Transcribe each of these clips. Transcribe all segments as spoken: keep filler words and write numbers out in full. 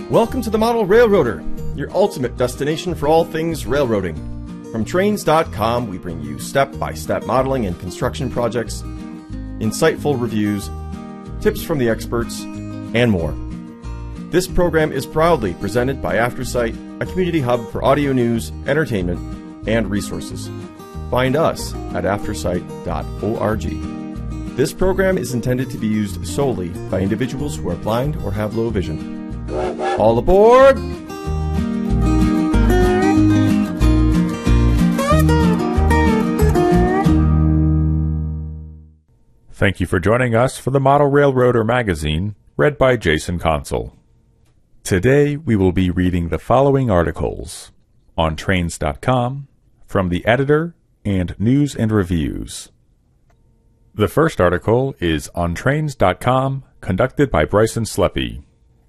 Welcome to the Model Railroader, your ultimate destination for all things railroading. From trains dot com, we bring you step-by-step modeling and construction projects, insightful reviews, tips from the experts, and more. This program is proudly presented by AfterSight, a community hub for audio news, entertainment, and resources. Find us at aftersight dot org. This program is intended to be used solely by individuals who are blind or have low vision. All aboard! Thank you for joining us for the Model Railroader magazine, read by Jason Consul. Today we will be reading the following articles on trains dot com, from the editor, and news and reviews. The first article is on trains dot com, conducted by Bryson Sleppy.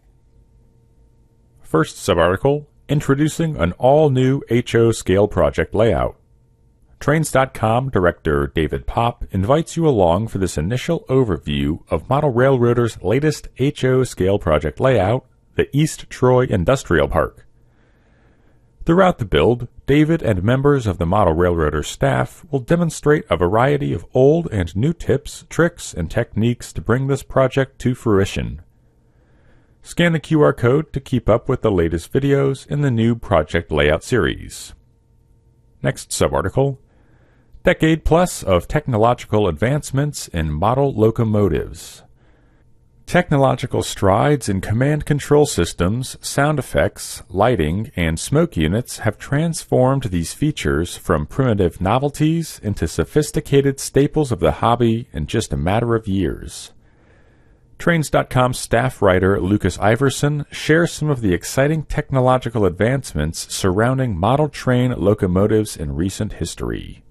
First subarticle, introducing an all-new H O scale project layout. trains dot com director David Popp invites you along for this initial overview of Model Railroader's latest H O scale project layout, the East Troy Industrial Park. Throughout the build, David and members of the Model Railroader staff will demonstrate a variety of old and new tips, tricks, and techniques to bring this project to fruition. Scan the Q R code to keep up with the latest videos in the new project layout series. Next subarticle, Decade Plus of Technological Advancements in Model Locomotives. Technological strides in command control systems, sound effects, lighting, and smoke units have transformed these features from primitive novelties into sophisticated staples of the hobby in just a matter of years. trains dot com staff writer Lucas Iverson shares some of the exciting technological advancements surrounding model train locomotives in recent history.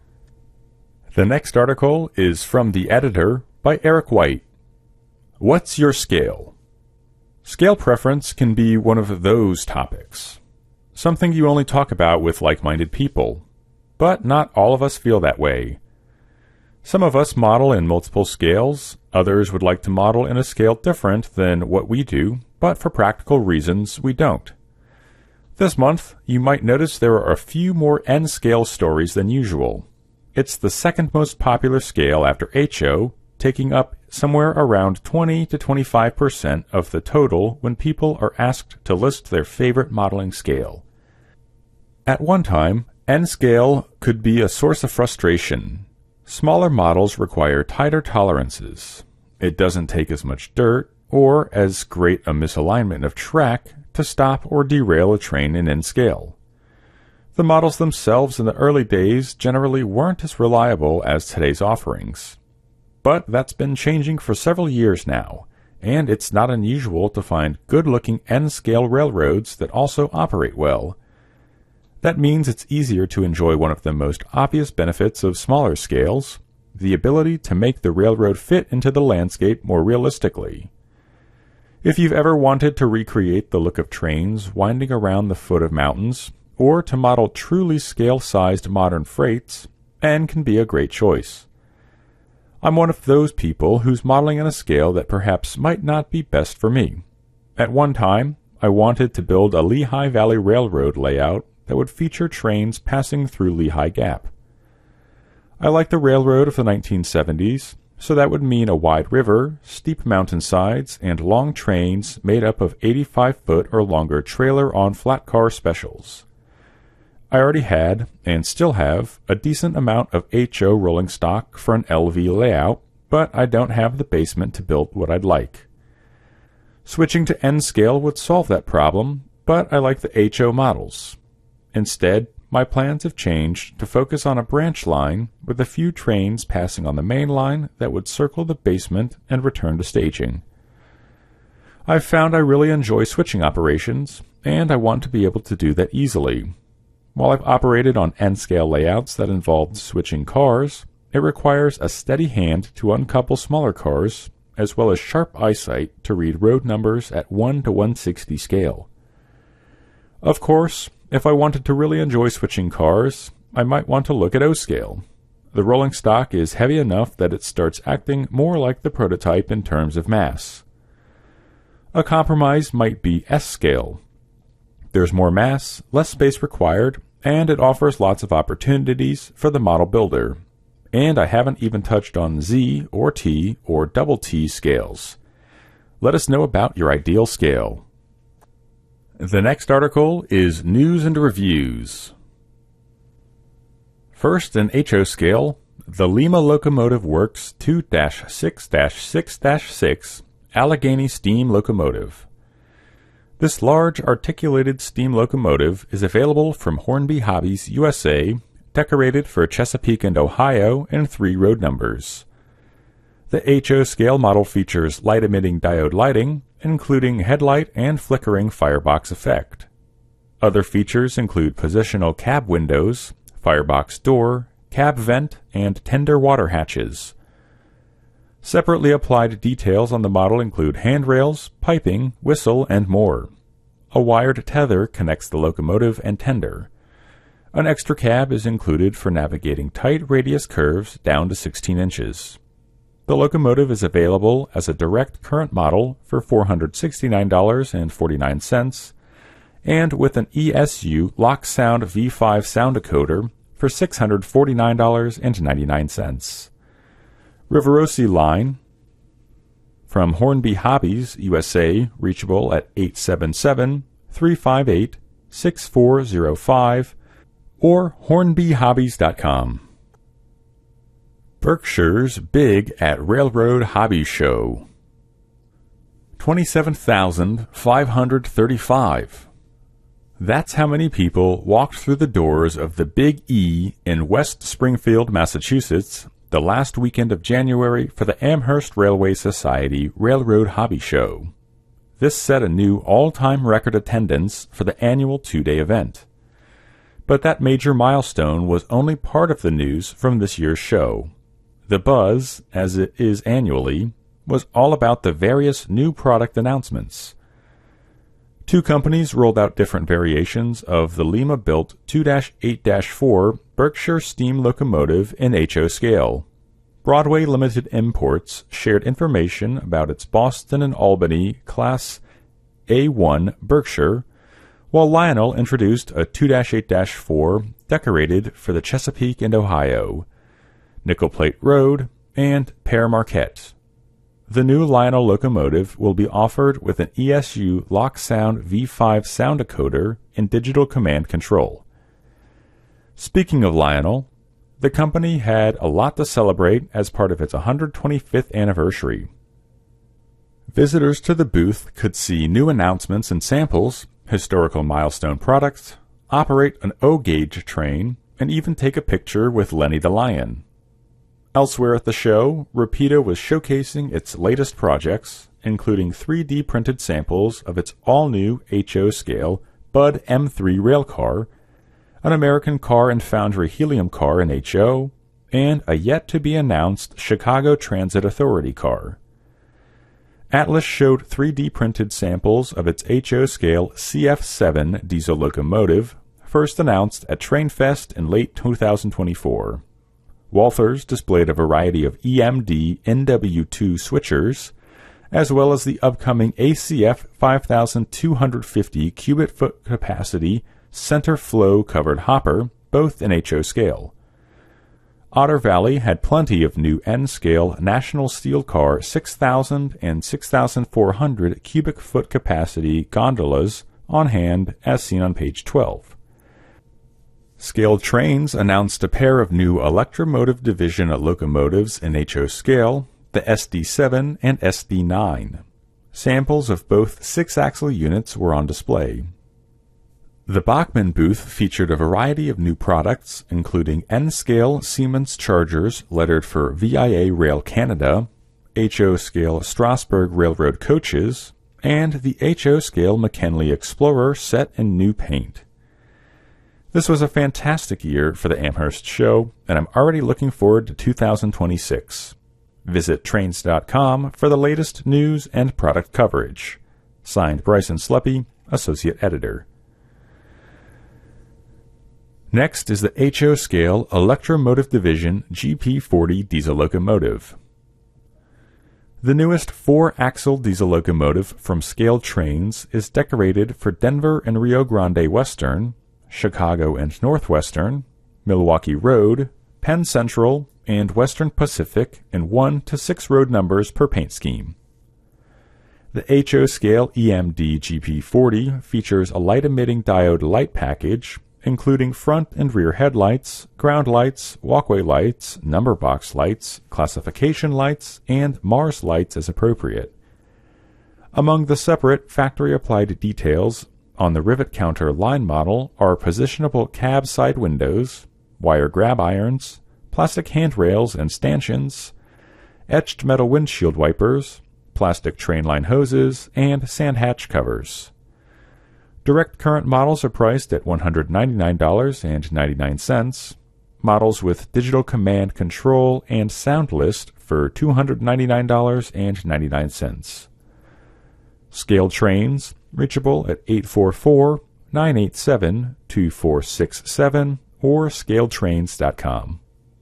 The next article is from the editor by Eric White. What's your scale? Scale preference can be one of those topics. Something you only talk about with like-minded people. But not all of us feel that way. Some of us model in multiple scales, others would like to model in a scale different than what we do, but for practical reasons we don't. This month, you might notice there are a few more N-scale stories than usual. It's the second most popular scale after H O, taking up somewhere around twenty to twenty-five percent of the total when people are asked to list their favorite modeling scale. At one time, N-scale could be a source of frustration. Smaller models require tighter tolerances. It doesn't take as much dirt, or as great a misalignment of track, to stop or derail a train in N-scale. The models themselves in the early days generally weren't as reliable as today's offerings. But that's been changing for several years now, and it's not unusual to find good-looking N-scale railroads that also operate well. That means it's easier to enjoy one of the most obvious benefits of smaller scales, the ability to make the railroad fit into the landscape more realistically. If you've ever wanted to recreate the look of trains winding around the foot of mountains, or to model truly scale-sized modern freights, N can be a great choice. I'm one of those people who's modeling on a scale that perhaps might not be best for me. At one time, I wanted to build a Lehigh Valley Railroad layout that would feature trains passing through Lehigh Gap. I like the railroad of the nineteen seventies, so that would mean a wide river, steep mountainsides, and long trains made up of eighty-five foot or longer trailer-on-flat car specials. I already had, and still have, a decent amount of H O rolling stock for an L V layout, but I don't have the basement to build what I'd like. Switching to N-scale would solve that problem, but I like the H O models. Instead, my plans have changed to focus on a branch line with a few trains passing on the main line that would circle the basement and return to staging. I've found I really enjoy switching operations, and I want to be able to do that easily. While I've operated on N-scale layouts that involved switching cars, it requires a steady hand to uncouple smaller cars, as well as sharp eyesight to read road numbers at one to one sixty scale. Of course, if I wanted to really enjoy switching cars, I might want to look at O-scale. The rolling stock is heavy enough that it starts acting more like the prototype in terms of mass. A compromise might be S-scale. There's more mass, less space required, and it offers lots of opportunities for the model builder. And I haven't even touched on Z or T or double T scales. Let us know about your ideal scale. The next article is News and Reviews. First, an H O scale, the Lima Locomotive Works two dash six dash six dash six Allegheny Steam Locomotive. This large articulated steam locomotive is available from Hornby Hobbies U S A, decorated for Chesapeake and Ohio in three road numbers. The H O scale model features light-emitting diode lighting, including headlight and flickering firebox effect. Other features include positional cab windows, firebox door, cab vent, and tender water hatches. Separately applied details on the model include handrails, piping, whistle, and more. A wired tether connects the locomotive and tender. An extra cab is included for navigating tight radius curves down to sixteen inches. The locomotive is available as a direct current model for four hundred sixty-nine dollars and forty-nine cents and with an E S U LockSound V five sound decoder for six hundred forty-nine dollars and ninety-nine cents. Rivarossi line from Hornby Hobbies U S A, reachable at eight seven seven, three five eight, six four zero five or hornby hobbies dot com. Berkshire's Big at Railroad Hobby Show. twenty-seven thousand five hundred thirty-five. That's how many people walked through the doors of the Big E in West Springfield, Massachusetts, the last weekend of January for the Amherst Railway Society Railroad Hobby Show. This set a new all-time record attendance for the annual two-day event. But that major milestone was only part of the news from this year's show. The buzz, as it is annually, was all about the various new product announcements. Two companies rolled out different variations of the Lima-built two dash eight dash four Berkshire steam locomotive in H O scale. Broadway Limited Imports shared information about its Boston and Albany Class A one Berkshire, while Lionel introduced a two dash eight dash four decorated for the Chesapeake and Ohio, Nickel Plate Road, and Pere Marquette. The new Lionel locomotive will be offered with an E S U LockSound V five sound decoder and digital command control. Speaking of Lionel, the company had a lot to celebrate as part of its one hundred twenty-fifth anniversary. Visitors to the booth could see new announcements and samples, historical milestone products, operate an O-gauge train, and even take a picture with Lenny the Lion. Elsewhere at the show, Rapido was showcasing its latest projects, including three D printed samples of its all-new H O scale Bud M three railcar, an American Car and Foundry helium car in H O, and a yet-to-be-announced Chicago Transit Authority car. Atlas showed three D printed samples of its H O scale C F seven diesel locomotive, first announced at TrainFest in late two thousand twenty-four. Walthers displayed a variety of E M D N W two switchers, as well as the upcoming A C F five thousand two hundred fifty cubic foot capacity center flow covered hopper, both in H O scale. Otter Valley had plenty of new N-scale National Steel Car six thousand and six thousand four hundred cubic foot capacity gondolas on hand, as seen on page twelve. Scaled Trains announced a pair of new Electromotive Division locomotives in H O scale, the S D seven and S D nine. Samples of both six-axle units were on display. The Bachmann booth featured a variety of new products, including N-scale Siemens chargers lettered for V I A Rail Canada, H O scale Strasburg Railroad coaches, and the H O scale McKinley Explorer set in new paint. This was a fantastic year for the Amherst show, and I'm already looking forward to two thousand twenty-six. Visit trains dot com for the latest news and product coverage. Signed, Bryson Sleppy, Associate Editor. Next is the H O scale Electromotive Division G P forty diesel locomotive. The newest four-axle diesel locomotive from Scaled Trains is decorated for Denver and Rio Grande Western, Chicago and Northwestern, Milwaukee Road, Penn Central, and Western Pacific in one to six road numbers per paint scheme. The H O Scale E M D G P forty features a light-emitting diode light package, including front and rear headlights, ground lights, walkway lights, number box lights, classification lights, and MARS lights as appropriate. Among the separate factory-applied details on the rivet counter line model are positionable cab side windows, wire grab irons, plastic handrails and stanchions, etched metal windshield wipers, plastic train line hoses, and sand hatch covers. Direct current models are priced at one hundred ninety-nine dollars and ninety-nine cents, models with digital command control and sound list for two hundred ninety-nine dollars and ninety-nine cents. Scaled Trains, reachable at eight four four, nine eight seven, two four six seven or scaled trains dot com.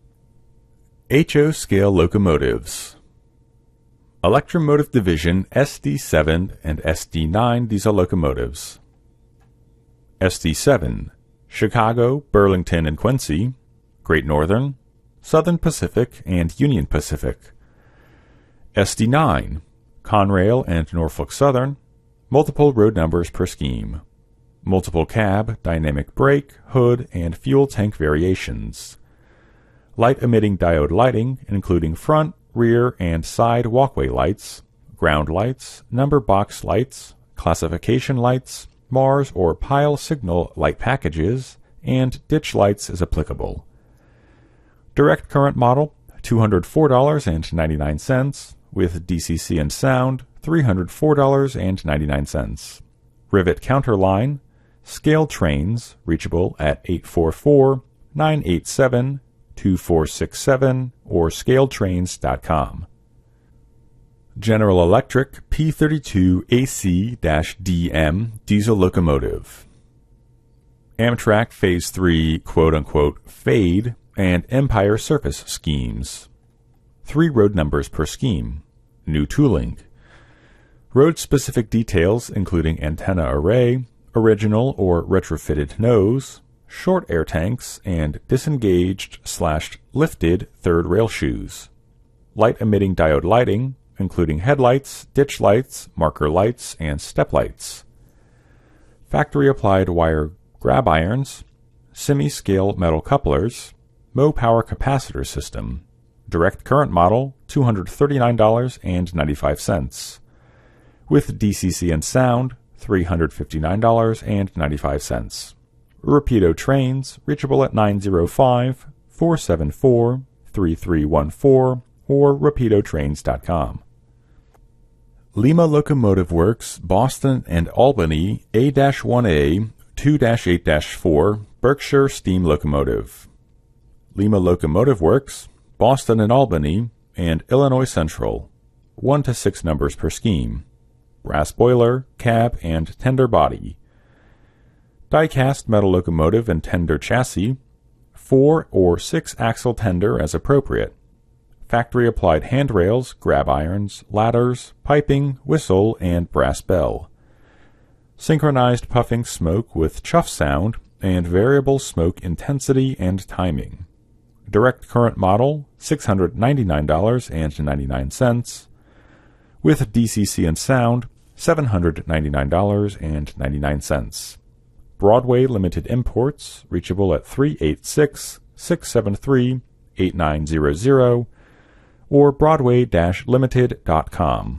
H O Scale Locomotives. Electromotive Division S D seven and S D nine diesel locomotives. S D seven, Chicago, Burlington, and Quincy, Great Northern, Southern Pacific, and Union Pacific. S D nine, Conrail and Norfolk Southern, multiple road numbers per scheme. Multiple cab, dynamic brake, hood, and fuel tank variations. Light-emitting diode lighting, including front, rear, and side walkway lights, ground lights, number box lights, classification lights, MARS or pile signal light packages, and ditch lights as applicable. Direct current model, two hundred four dollars and ninety-nine cents, with D C C and sound, three hundred four dollars and ninety-nine cents. Rivet counter line, Scaled Trains, reachable at eight four four, nine eight seven, two four six seven or scaled trains dot com. General Electric P thirty-two A C D M diesel locomotive. Amtrak Phase three quote-unquote fade and Empire Circus schemes. Three road numbers per scheme. New tooling. Road-specific details including antenna array, original or retrofitted nose, short air tanks, and disengaged slash lifted third rail shoes. Light-emitting diode lighting, including headlights, ditch lights, marker lights, and step lights. Factory-applied wire grab irons, semi-scale metal couplers, Mo power capacitor system. Direct current model, two hundred thirty-nine dollars and ninety-five cents. With D C C and sound, three hundred fifty-nine dollars and ninety-five cents. Rapido Trains, reachable at nine zero five, four seven four, three three one four or rapido trains dot com. Lima Locomotive Works, Boston and Albany A one A two eight four Berkshire Steam Locomotive. Lima Locomotive Works, Boston and Albany, and Illinois Central, one to six numbers per scheme. Brass boiler, cab, and tender body. Die-cast metal locomotive and tender chassis, four or six axle tender as appropriate. Factory-applied handrails, grab irons, ladders, piping, whistle, and brass bell. Synchronized puffing smoke with chuff sound and variable smoke intensity and timing. Direct current model, six hundred ninety-nine dollars and ninety-nine cents. With D C C and sound, seven hundred ninety-nine dollars and ninety-nine cents. Broadway Limited Imports, reachable at three eight six, six seven three, eight nine zero zero or broadway dash limited dot com.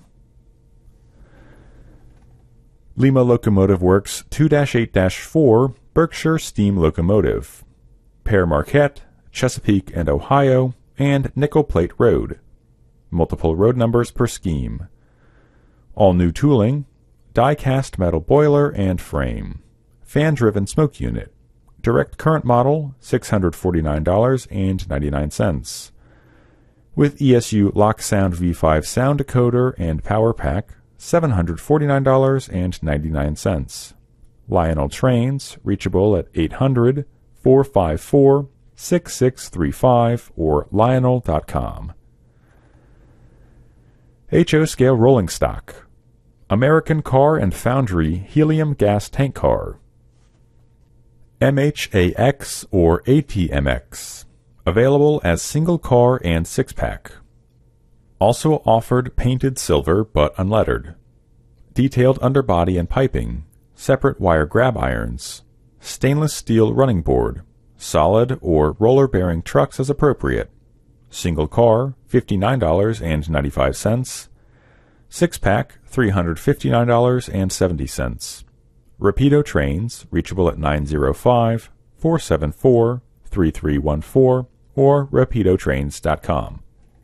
Lima Locomotive Works two eight four Berkshire Steam Locomotive. Pere Marquette, Chesapeake and Ohio, and Nickel Plate Road. Multiple road numbers per scheme. All new tooling, die-cast metal boiler and frame. Fan-driven smoke unit. Direct current model, six hundred forty-nine dollars and ninety-nine cents. With E S U LockSound V five sound decoder and power pack, seven hundred forty-nine dollars and ninety-nine cents. Lionel Trains, reachable at eight hundred, four five four, six six three five or lionel dot com. H O scale rolling stock. American Car and Foundry helium gas tank car. M H A X or A T M X. Available as single car and six-pack. Also offered painted silver but unlettered. Detailed underbody and piping. Separate wire grab irons. Stainless steel running board. Solid or roller-bearing trucks as appropriate. Single car, fifty-nine dollars and ninety-five cents. Six-pack, three hundred fifty-nine dollars and seventy cents. Rapido trains, reachable at nine oh five, four seven four, three three one four or rapido trains dot com.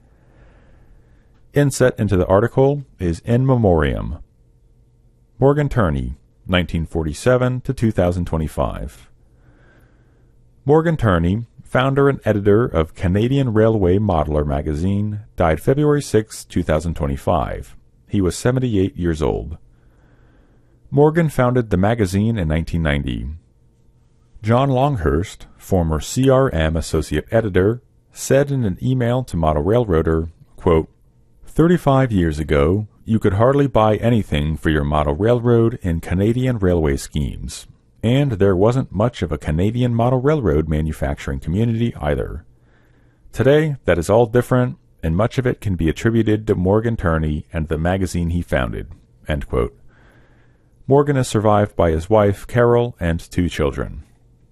Inset into the article is In Memoriam. Morgan Turney, nineteen forty-seven to two thousand twenty-five. Morgan Turney, founder and editor of Canadian Railway Modeler magazine, died February sixth, two thousand twenty-five. He was seventy-eight years old. Morgan founded the magazine in nineteen ninety. John Longhurst, former C R M associate editor, said in an email to Model Railroader, quote, thirty-five years ago, you could hardly buy anything for your model railroad in Canadian railway schemes, and there wasn't much of a Canadian model railroad manufacturing community either. Today, that is all different, and much of it can be attributed to Morgan Turney and the magazine he founded, end quote. Morgan is survived by his wife, Carol, and two children.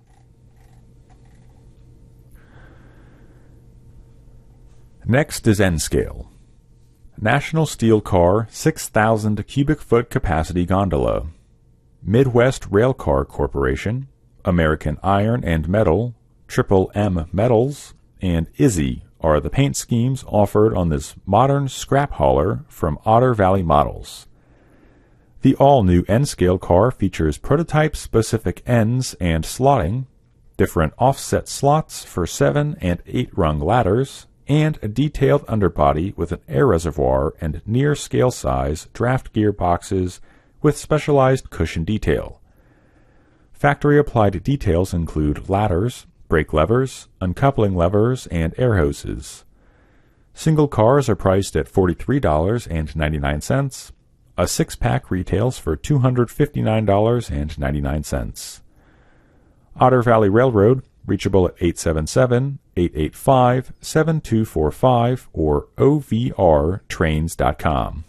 Next is N-Scale. National Steel Car six thousand cubic foot capacity gondola. Midwest Railcar Corporation, American Iron and Metal, Triple M Metals, and Izzy are the paint schemes offered on this modern scrap hauler from Otter Valley Models. The all-new N-Scale car features prototype-specific ends and slotting, different offset slots for seven- and eight-rung ladders, and a detailed underbody with an air reservoir and near-scale size draft gear boxes with specialized cushion detail. Factory-applied details include ladders, brake levers, uncoupling levers, and air hoses. Single cars are priced at forty-three dollars and ninety-nine cents. A six-pack retails for two hundred fifty-nine dollars and ninety-nine cents. Otter Valley Railroad, reachable at eight seven seven, eight eight five, seven two four five or O V R trains dot com.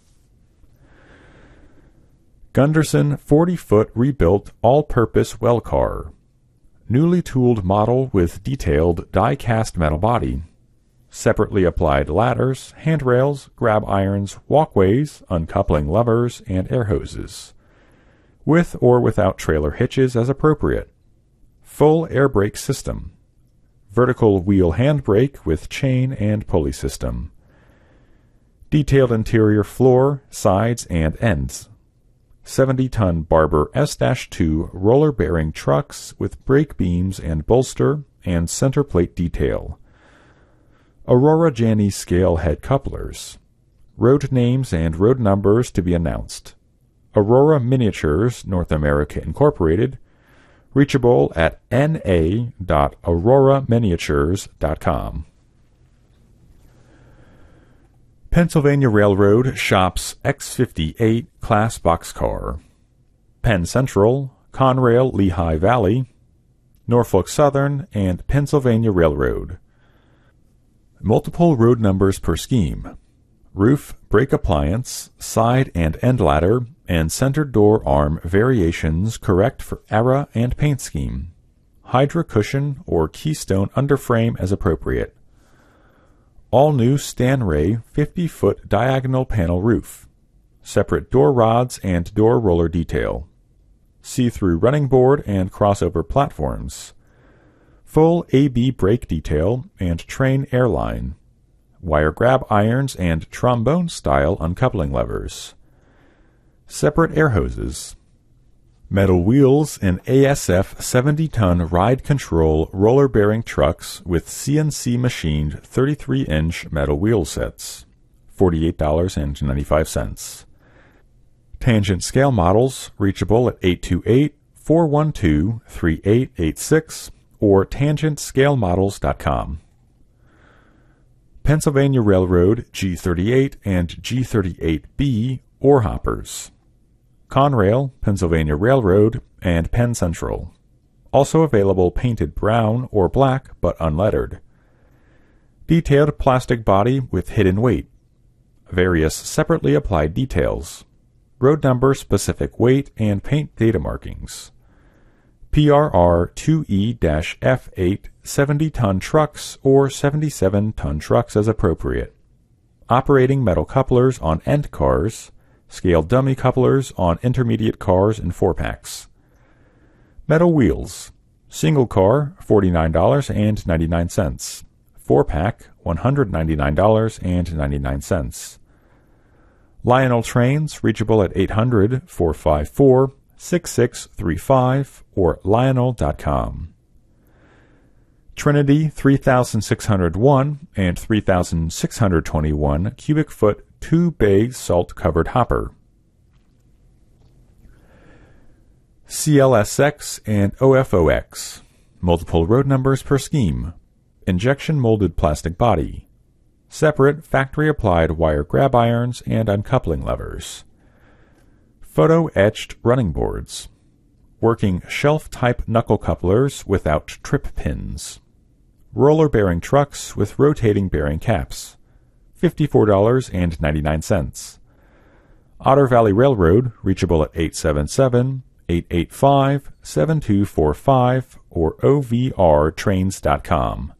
Gunderson forty-foot rebuilt all-purpose well car. Newly tooled model with detailed die-cast metal body. Separately applied ladders, handrails, grab irons, walkways, uncoupling levers, and air hoses. With or without trailer hitches as appropriate. Full air brake system. Vertical wheel handbrake with chain and pulley system. Detailed interior floor, sides, and ends. seventy-ton Barber S two roller-bearing trucks with brake beams and bolster and center plate detail. Aurora Janney scale head couplers. Road names and road numbers to be announced. Aurora Miniatures North America Incorporated, reachable at n a dot aurora miniatures dot com. Pennsylvania Railroad shops X fifty-eight class boxcar. Penn Central, Conrail Lehigh Valley, Norfolk Southern, and Pennsylvania Railroad. Multiple road numbers per scheme. Roof, brake appliance, side and end ladder, and center door arm variations correct for era and paint scheme. Hydra cushion or keystone underframe as appropriate. All new Stanray fifty-foot diagonal panel roof. Separate door rods and door roller detail. See-through running board and crossover platforms. Full A B brake detail and train airline. Wire grab irons and trombone-style uncoupling levers. Separate air hoses. Metal wheels in A S F seventy-ton ride control roller-bearing trucks with C N C machined thirty-three inch metal wheel sets. forty-eight dollars and ninety-five cents. Tangent scale models reachable at eight two eight, four one two, three eight eight six or tangent scale models dot com. Pennsylvania Railroad G thirty-eight and G thirty-eight B ore hoppers. Conrail, Pennsylvania Railroad, and Penn Central. Also available painted brown or black but unlettered. Detailed plastic body with hidden weight. Various separately applied details. Road number, specific weight, and paint data markings. P R R two E F eight seventy-ton trucks or seventy-seven-ton trucks as appropriate. Operating metal couplers on end cars. Scaled dummy couplers on intermediate cars and four-packs. Metal wheels. Single car, forty-nine dollars and ninety-nine cents. Four-pack, one hundred ninety-nine dollars and ninety-nine cents. Lionel trains reachable at eight hundred, four five four, six six three five or lionel dot com. Trinity three thousand six hundred one and three thousand six hundred twenty-one cubic foot two-bay salt-covered hopper. C L S X and O F O X. Multiple road numbers per scheme. Injection molded plastic body. Separate factory-applied wire grab irons and uncoupling levers. Photo-etched running boards. Working shelf-type knuckle couplers without trip pins. Roller-bearing trucks with rotating bearing caps. fifty-four dollars and ninety-nine cents. Otter Valley Railroad, reachable at eight seven seven, eight eight five, seven two four five or O V R trains dot com.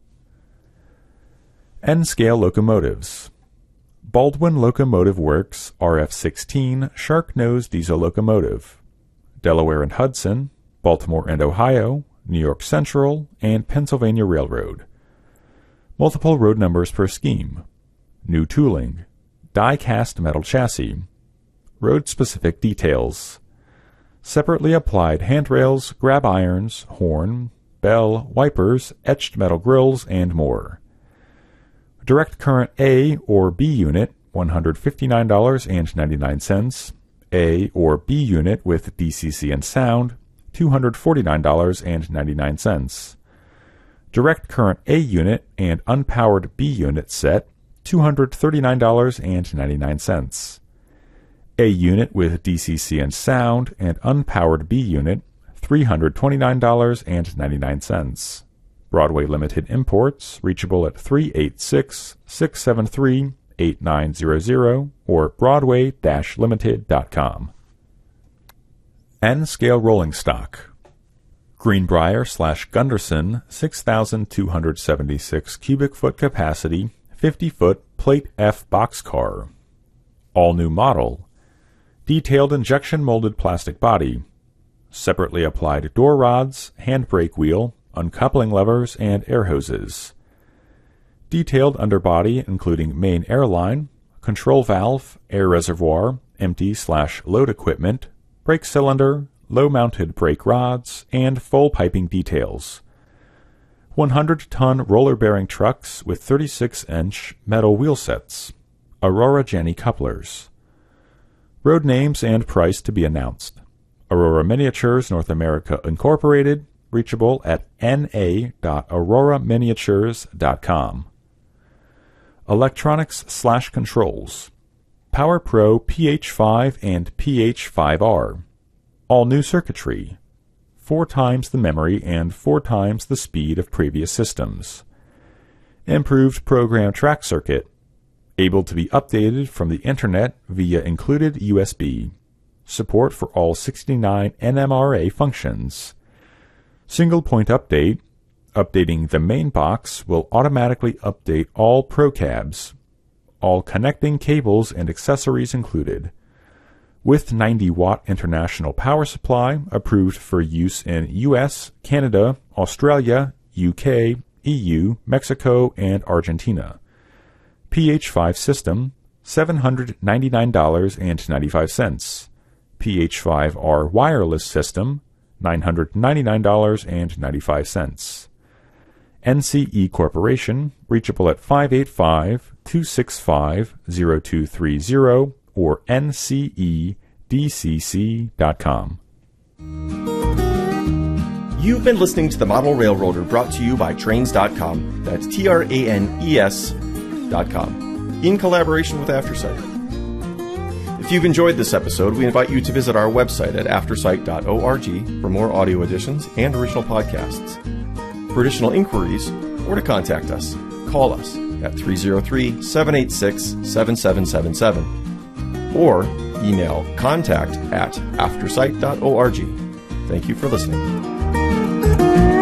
N-scale locomotives. Baldwin Locomotive Works R F sixteen Shark-Nose Diesel Locomotive. Delaware and Hudson, Baltimore and Ohio, New York Central, and Pennsylvania Railroad. Multiple road numbers per scheme. New tooling. Die-cast metal chassis. Road-specific details. Separately applied handrails, grab irons, horn, bell, wipers, etched metal grills, and more. Direct current A or B unit, one hundred fifty-nine dollars and ninety-nine cents. A or B unit with D C C and sound, two hundred forty-nine dollars and ninety-nine cents. Direct current A unit and unpowered B unit set, two hundred thirty-nine dollars and ninety-nine cents. A unit with D C C and sound and unpowered B unit, three hundred twenty-nine dollars and ninety-nine cents. Broadway Limited Imports, reachable at three eight six, six seven three, eight nine zero zero or broadway dash limited dot com. N-scale rolling stock. Greenbrier slash Gunderson six thousand two hundred seventy-six cubic foot capacity, fifty foot plate F boxcar. All new model. Detailed injection molded plastic body. Separately applied door rods, handbrake wheel, uncoupling levers, and air hoses. Detailed underbody including main airline, control valve, air reservoir, empty slash load equipment, brake cylinder, low-mounted brake rods, and full piping details. one hundred ton roller-bearing trucks with thirty-six inch metal wheel sets. Aurora Jenny couplers. Road names and price to be announced. Aurora Miniatures North America Incorporated, reachable at n a dot aurora miniatures dot com. Electronics slash controls. Power Pro P H five and P H five R. All new circuitry. Four times the memory and four times the speed of previous systems. Improved program track circuit. Able to be updated from the internet via included U S B. Support for all sixty-nine N M R A functions. Single point update. Updating the main box will automatically update all ProCabs. All connecting cables and accessories included. With ninety watt international power supply approved for use in U S, Canada, Australia, U K, E U, Mexico, and Argentina. P H five system, seven hundred ninety-nine dollars and ninety-five cents. P H five R wireless system, nine hundred ninety-nine dollars and ninety-five cents. N C E Corporation, reachable at five eight five, two six five, zero two three zero or N C E D C C dot com. You've been listening to The Model Railroader, brought to you by Trains dot com. That's T R A N E S dot com, in collaboration with AfterSight. If you've enjoyed this episode, we invite you to visit our website at aftersight dot org for more audio editions and original podcasts. For additional inquiries or to contact us, call us at three oh three, seven eight six, seven seven seven seven or email contact at aftersight dot org. Thank you for listening.